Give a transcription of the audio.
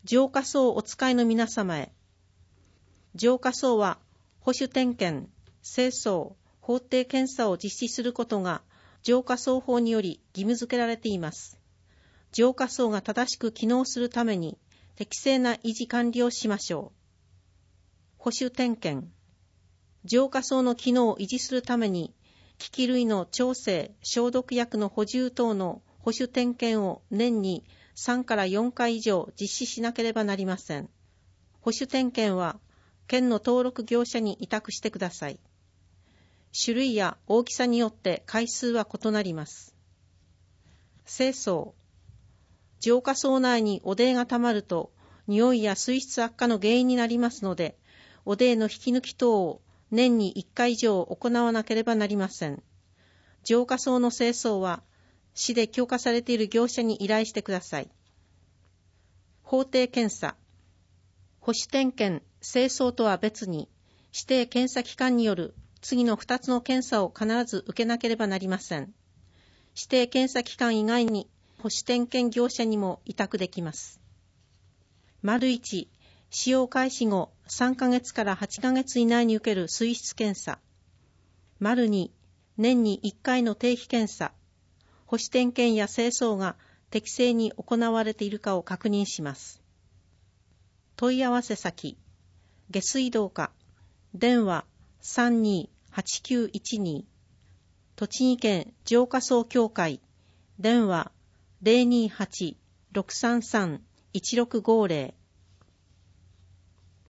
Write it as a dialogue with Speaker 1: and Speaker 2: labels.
Speaker 1: 浄化槽お使いの皆様へ。浄化槽は保守点検、清掃、法定検査を実施することが浄化槽法により義務付けられています。浄化槽が正しく機能するために適正な維持管理をしましょう。保守点検。浄化槽の機能を維持するために機器類の調整、消毒薬の補充等の保守点検を年に3から4回以上実施しなければなりません。保守点検は県の登録業者に委託してください。種類や大きさによって回数は異なります。清掃。浄化槽内に汚泥がたまると匂いや水質悪化の原因になりますので、汚泥の引き抜き等を年に1回以上行わなければなりません。浄化槽の清掃は市で許可されている業者に依頼してください。法定検査。保守点検、清掃とは別に指定検査機関による次の2つの検査を必ず受けなければなりません。指定検査機関以外に保守点検業者にも委託できます。1、使用開始後3ヶ月から8ヶ月以内に受ける水質検査。2、年に1回の定期検査。保守点検や清掃が適正に行われているかを確認します。問い合わせ先、下水道課、電話328912、栃木県浄化槽協会、電話028-633-1650